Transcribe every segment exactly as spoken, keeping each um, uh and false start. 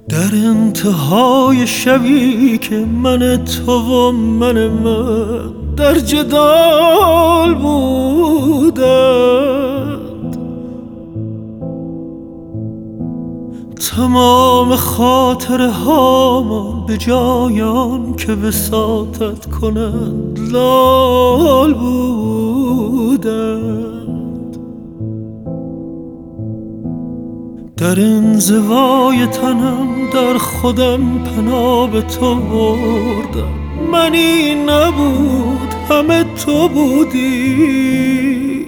در انتهای شبی که من تو و من من در جدال بودند، تمام خاطره هامان به جایان که وساطت کنند لال بودند. در انزوای تنم در خودم پناه به تو بردم، منی نبود همه تو بودی.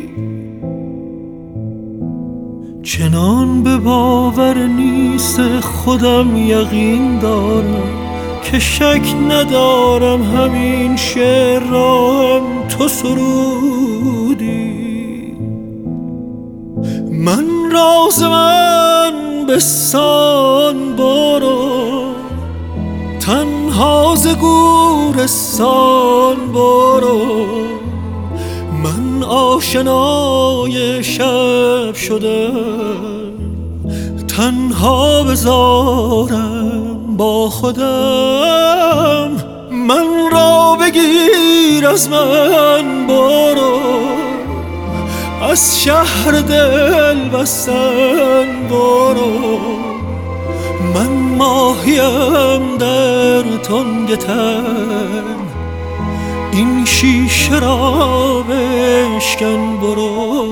چنان به باور نیست خودم یقین دارم که شک ندارم همین شعر را هم تو سرودی. من راز من بستان برو، تنها ز گورستان برو. من آشنای شب شدم، تنها بذارم با خودم. من را بگیر از من برو، از شهر دل بستن برو. من ماهیم در تنگ تن، این شیشه را بشکن برو.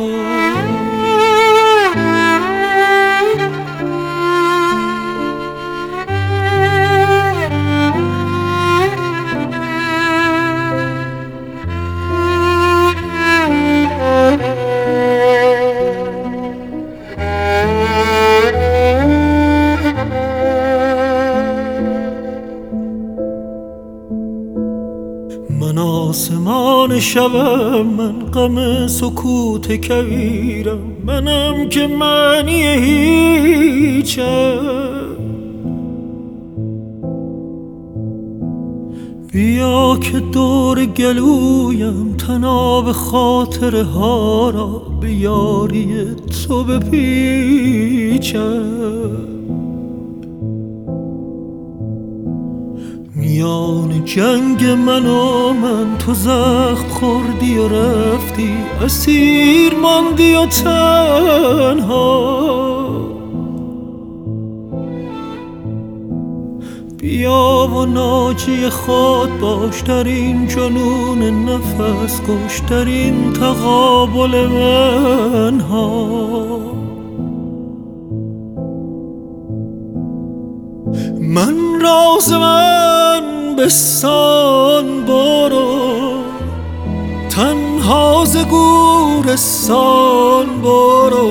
من آسمان شبم، من غم سکوت کویرم، منم که معنی هیچم. بیا که دور گلویم طناب خاطره ها را به یاری تو بپیچم. میان جنگ من و من تو زخم خوردی و رفتی، اسیر ماندی و تنها. بیا و ناجی خود باش در این جنون نفس کش، در این تقابل منها. من راز من بستان برو، تنها ز گورستان برو.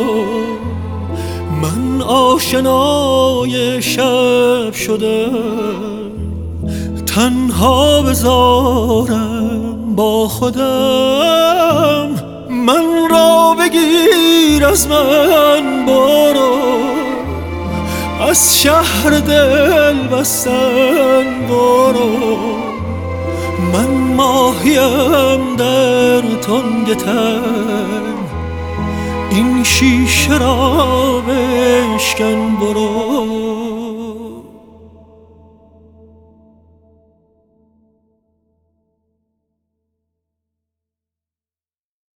من آشنای شب شدم، تنها بذارم با خودم. من را بگیر از من برو، از شهر دل بستن برو. من ماهیم در تنگ تن، این شیشه را بشکن برو.